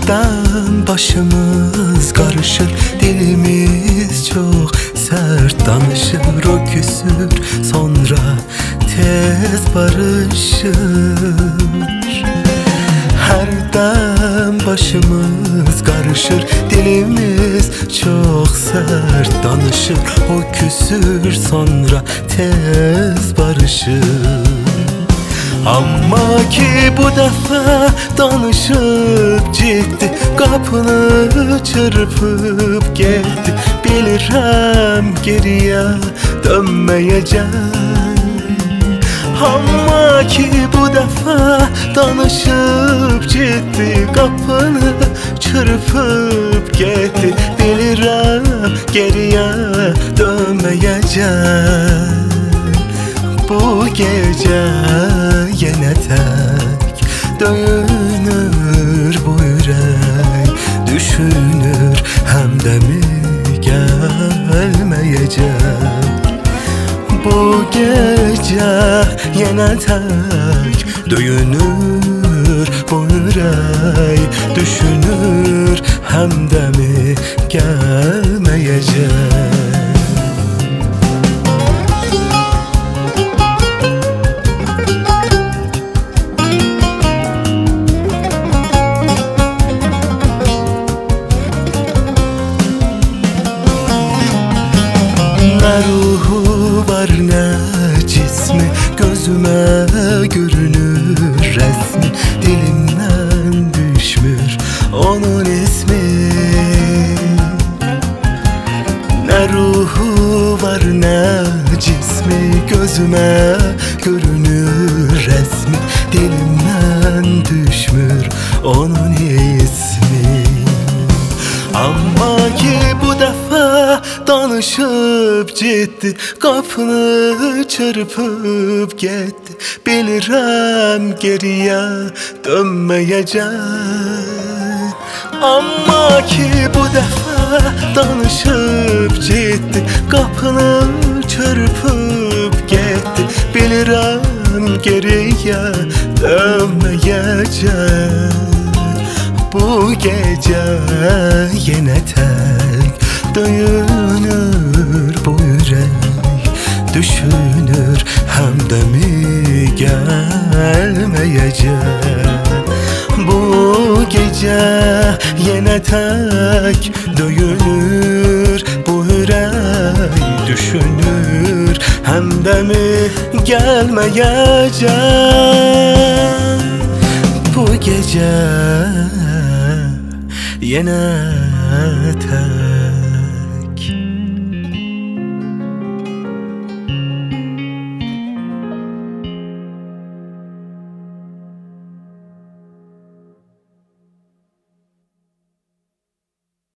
Hərdən başımız qarışır, dilimiz çox sert danışır. O küsür, sonra tez barışır. Hərdən başımız qarışır, dilimiz çox sert danışır. O küsür, sonra tez barışır. Amma ki bu dəfə danışıb ciddi, qapını çırpıb getdi. Bilirəm geriyə dönməyəcək. Amma ki bu dəfə danışıb ciddi, qapını çırpıb getdi. Bilirəm geriyə dönməyəcək. Bu gecə yenə tək döyünür bu ürək. Düşünür həmdəmi gəlməyəcək. Bu gecə yenə tək döyünür bu ürək. Düşünür həmdəmi gəlməyəcək. Nə ruhu var, nə cismi, gözümə görünür rəsmi. Dilimdən düşmür onun ismi. Nə ruhu var, nə cismi, gözümə görünür rəsmi. Dilimdən düşmür onun ismi. Amma ki bu dəfə danışıb ciddi, qapını çırpıb getdi. Bilirəm geriyə dönməyəcək. Amma ki bu dəfə danışıb ciddi, qapını çırpıb getdi. Bilirəm geriyə dönməyəcək. Bu gecə yenə tək döyünür bu ürək. Düşünür həmdəmi gəlməyəcək. Bu gecə yenə tək döyünür bu ürək. Düşünür həmdəmi gəlməyəcək. Bu gecə yenə tək